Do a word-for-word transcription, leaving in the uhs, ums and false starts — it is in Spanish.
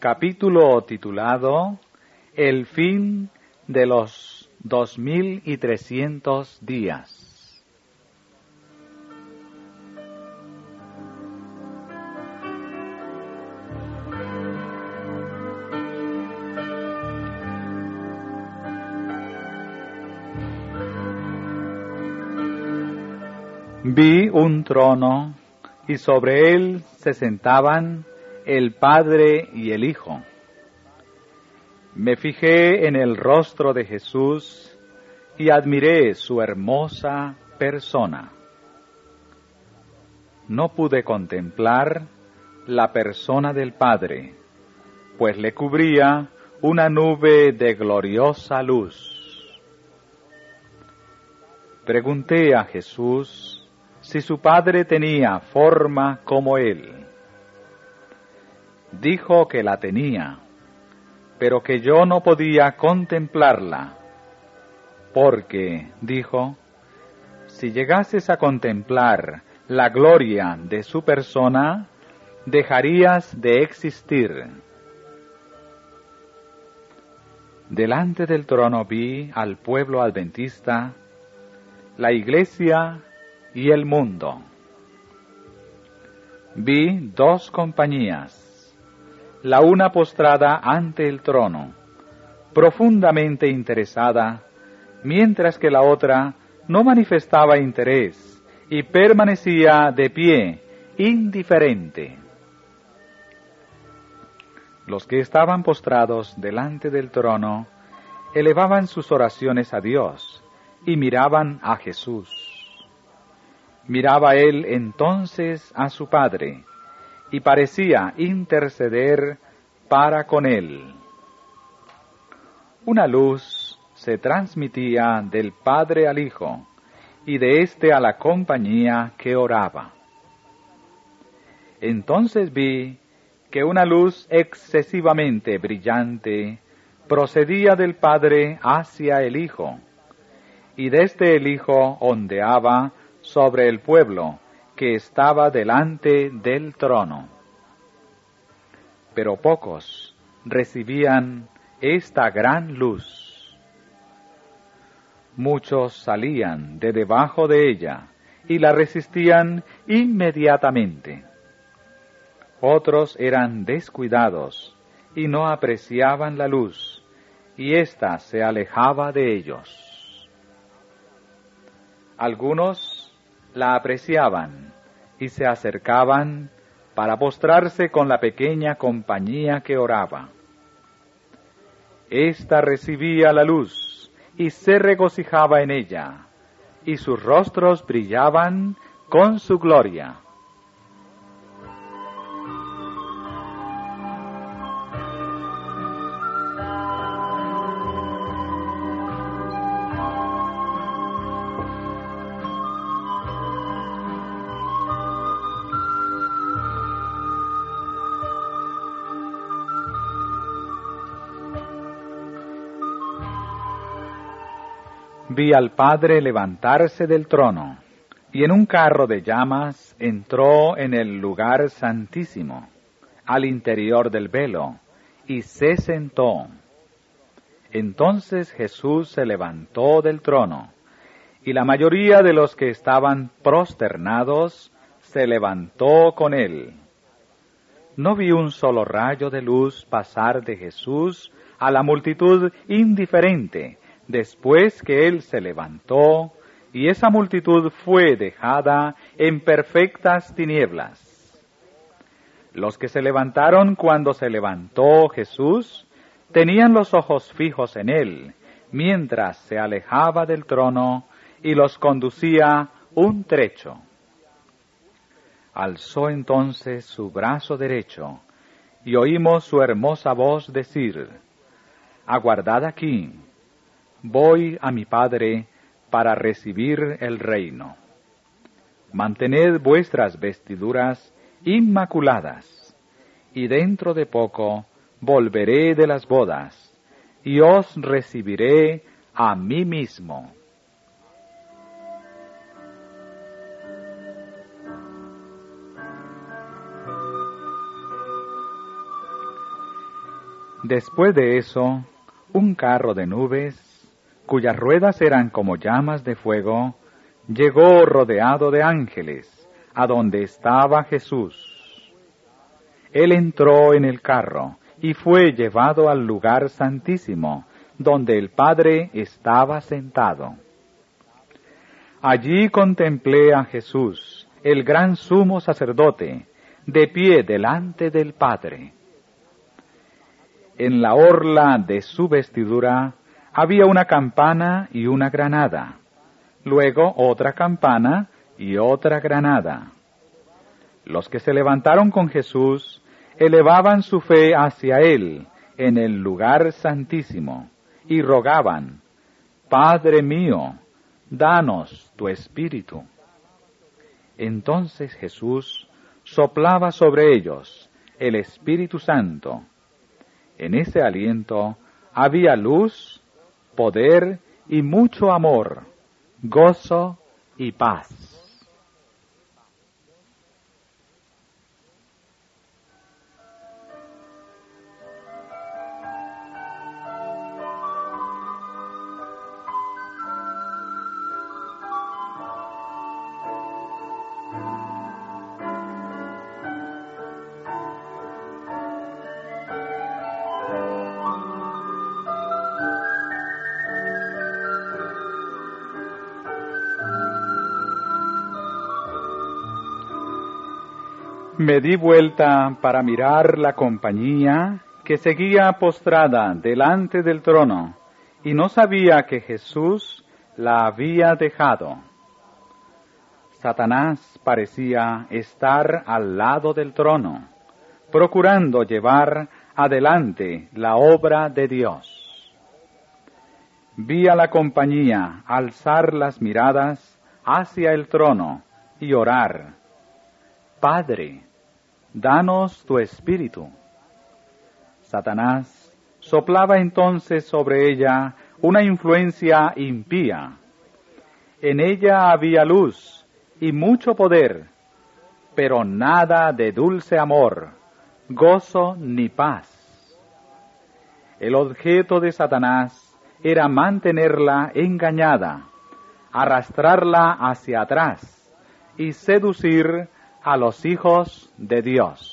Capítulo titulado El fin de los dos mil y trescientos días. Vi un trono y sobre él se sentaban el Padre y el Hijo. Me fijé en el rostro de Jesús y admiré su hermosa persona. No pude contemplar la persona del Padre, pues le cubría una nube de gloriosa luz. Pregunté a Jesús si su Padre tenía forma como él. Dijo que la tenía, pero que yo no podía contemplarla, porque, dijo, si llegases a contemplar la gloria de su persona, dejarías de existir. Delante del trono vi al pueblo adventista, la iglesia y el mundo. Vi dos compañías, la una postrada ante el trono, profundamente interesada, mientras que la otra no manifestaba interés y permanecía de pie, indiferente. Los que estaban postrados delante del trono elevaban sus oraciones a Dios y miraban a Jesús. Miraba él entonces a su Padre y parecía interceder para con él. Una luz se transmitía del Padre al Hijo y de éste a la compañía que oraba. Entonces vi que una luz excesivamente brillante procedía del Padre hacia el Hijo, y desde el Hijo ondeaba sobre el pueblo que estaba delante del trono. Pero pocos recibían esta gran luz. Muchos salían de debajo de ella y la resistían inmediatamente. Otros eran descuidados y no apreciaban la luz, y ésta se alejaba de ellos. Algunos la apreciaban y se acercaban para postrarse con la pequeña compañía que oraba. Esta recibía la luz y se regocijaba en ella, y sus rostros brillaban con su gloria. Vi al Padre levantarse del trono, y en un carro de llamas entró en el lugar santísimo, al interior del velo, y se sentó. Entonces Jesús se levantó del trono, y la mayoría de los que estaban prosternados se levantó con él. No vi un solo rayo de luz pasar de Jesús a la multitud indiferente, después que él se levantó, y esa multitud fue dejada en perfectas tinieblas. Los que se levantaron cuando se levantó Jesús, tenían los ojos fijos en él, mientras se alejaba del trono y los conducía un trecho. Alzó entonces su brazo derecho, y oímos su hermosa voz decir: «Aguardad aquí, voy a mi Padre para recibir el reino. Mantened vuestras vestiduras inmaculadas, y dentro de poco volveré de las bodas, y os recibiré a mí mismo». Después de eso, un carro de nubes, cuyas ruedas eran como llamas de fuego, llegó rodeado de ángeles, a donde estaba Jesús. Él entró en el carro y fue llevado al lugar santísimo, donde el Padre estaba sentado. Allí contemplé a Jesús, el gran sumo sacerdote, de pie delante del Padre. En la orla de su vestidura había una campana y una granada, luego otra campana y otra granada. Los que se levantaron con Jesús elevaban su fe hacia Él en el lugar santísimo y rogaban: Padre mío, danos tu Espíritu. Entonces Jesús soplaba sobre ellos el Espíritu Santo. En ese aliento había luz, poder y mucho amor, gozo y paz. Me di vuelta para mirar la compañía que seguía postrada delante del trono, y no sabía que Jesús la había dejado. Satanás parecía estar al lado del trono, procurando llevar adelante la obra de Dios. Vi a la compañía alzar las miradas hacia el trono y orar: Padre, danos tu Espíritu. Satanás soplaba entonces sobre ella una influencia impía. En ella había luz y mucho poder, pero nada de dulce amor, gozo ni paz. El objeto de Satanás era mantenerla engañada, arrastrarla hacia atrás y seducir a los hijos de Dios.